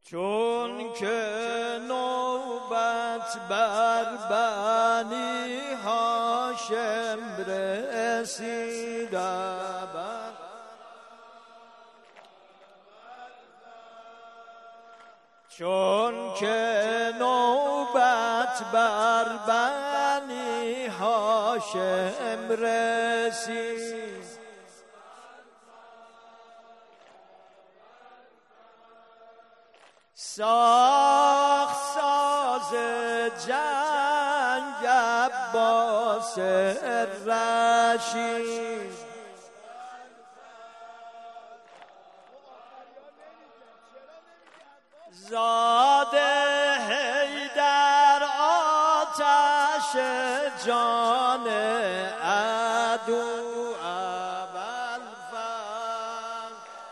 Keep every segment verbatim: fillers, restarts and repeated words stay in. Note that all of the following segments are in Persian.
چون که نوبت بر بنی هاشم رسید، چون که نوبت بر بنی هاشم رسید، ساخت ساز جنگ عباس رشید، زاده حیدر آتش جان عدو ابوالفضل،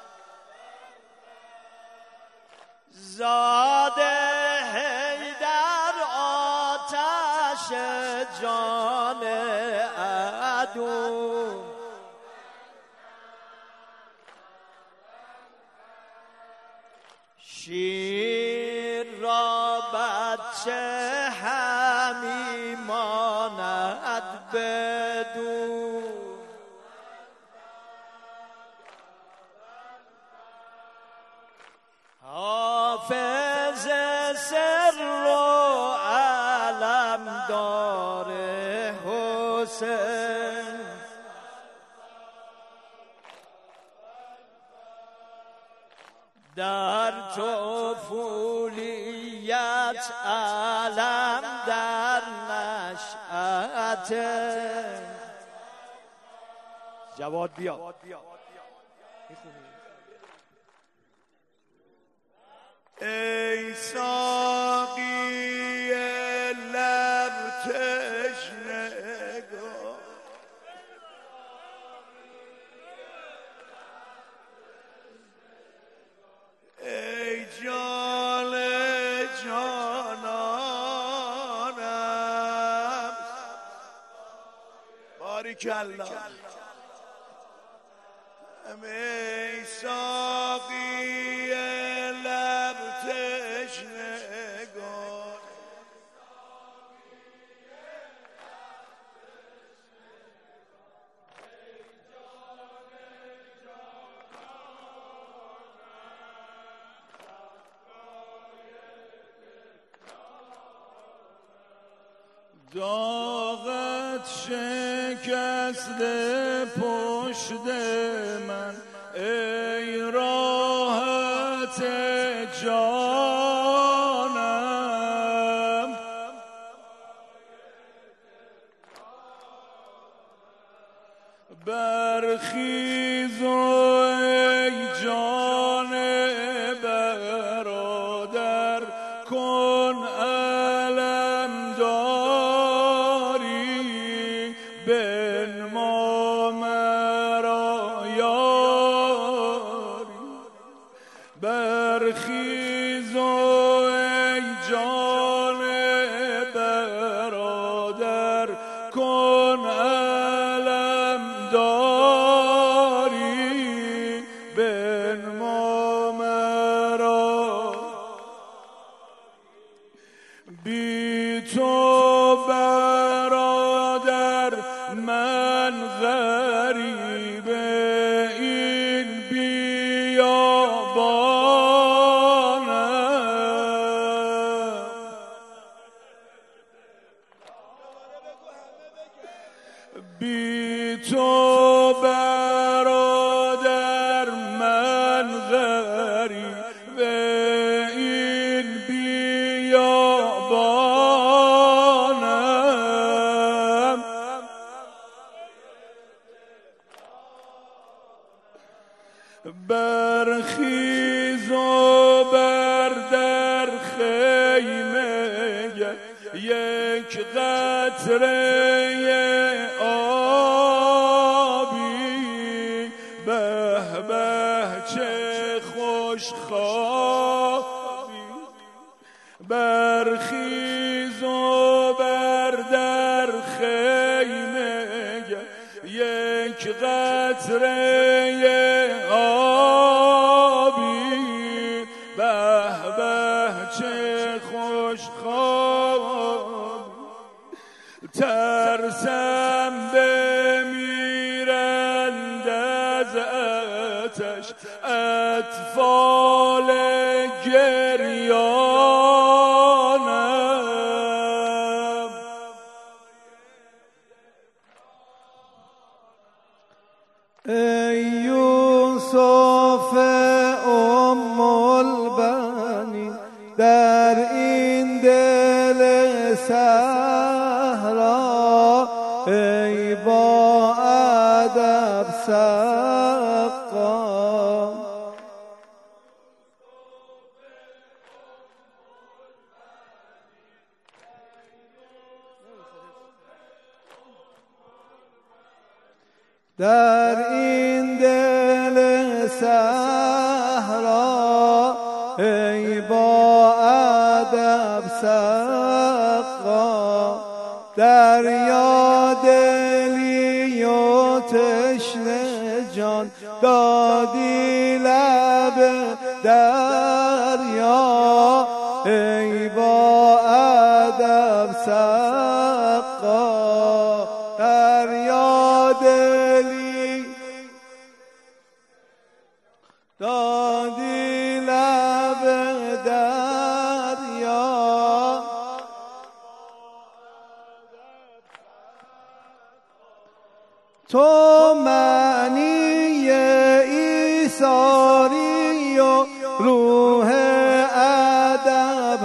زاده حیدر آتش جان عدو، شیر را بچه همی ماند بدو، حافظ سر و علمدار حسین، در طفولیت علم در نشأت. جواد بیا ای ساقی لب تشنگان، ای جان جانانم، باریکالله. ای ساقی لب تشنگان، داغت شکسته پشت من، ای راحت جانم، برخیز و ای جان برادر کن علم داری، بنما مرا یاری، برخیز و ای جان برادر کن علم داری، بنما مرا. بی تو برادر من غریب این بیابانم، بی تو برادر من غریب این بیابانم، برخیز و بر در خیمه یک قطره آبی، به به چه خوش خوابی، برخیز و بر در خیمه یک قطره آبی، به به خواب ترسم بمیرند از آتش اطفال گریانم. ای یوسف ام البنین در این دل صحرا، ای با ادب سقا. در این دل صحرا، ای با ادب سقا. دریا دلی و تشنه جان دادی لب دریا، ای با ادب سقا. دریا دلی دادی لب دریا، تو معنی ایثاری و روح ادب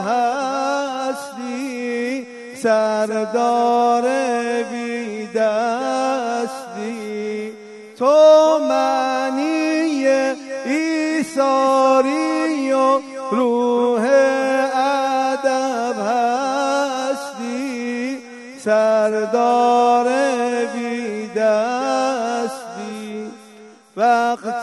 هستی، سردار بی دستی. تو معنی ایثاری و روح ادب هستی، سردار بی دستی. وقت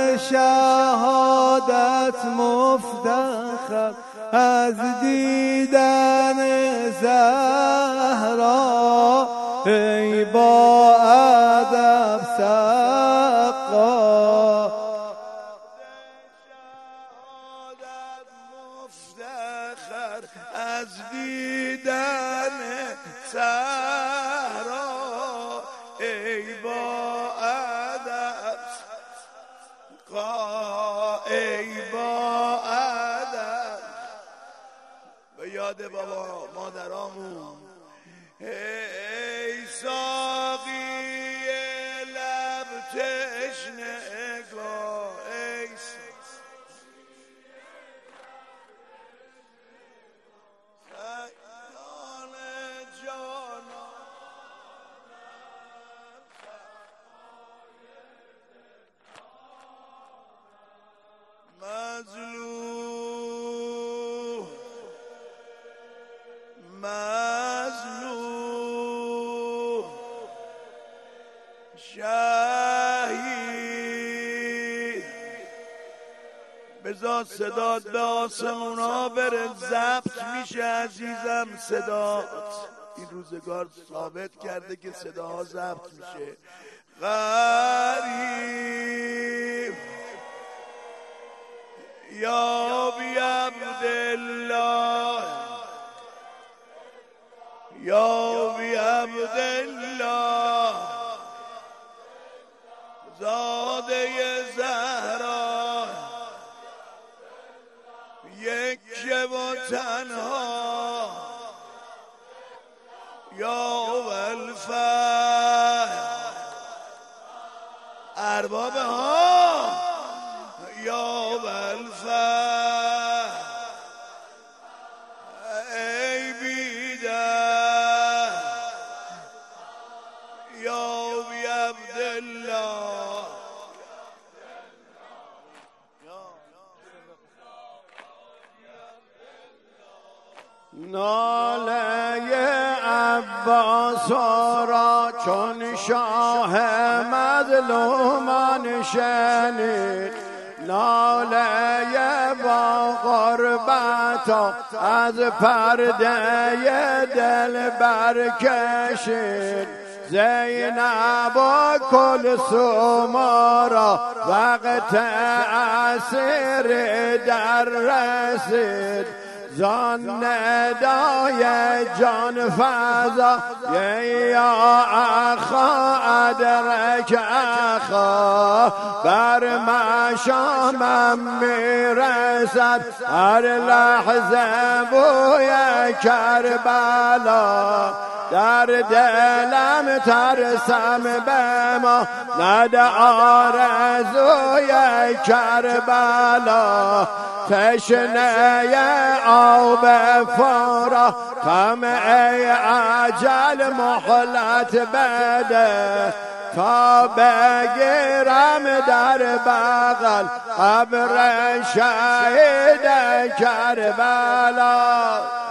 شهادت مفتخر از دیدن زهرا، ای با ادب سقا. شهادت مفتخر از دیدن زهرا، ای با ادب سقا. ای با ادب به یاد بابا مادرامون. ای ساقی لب تشنگاه، ای سیان جانان، مظلوم مظلوم شهید. بذار صدات به آسمونا بره، ضبط میشه عزیزم صدات. این روزگار ثابت کرده که صداها ضبط میشه. غریب یا بی عبدالله، یا بی عبدالله، زاده زهرا، یک و تنها، یا الفضل. ارباب ها یا الفضل، ای بیدر یا بی عبدالله. ناله عباس را چون شاه مظلومان شنید، ناله با غربت از پرده دل برکشید. زینب و کلثوم را وقت عصر در رسید، زان ندای جان فضا یا اخا ادرک اخا بر مشامم میرسد هر لحظه بوی کربلا در دلم ترسم به ما ند آرزوی کربلا تشنه آب فرا غم ای اجل مهلت بده تا بگیرم در بغل قبر شهید کربلا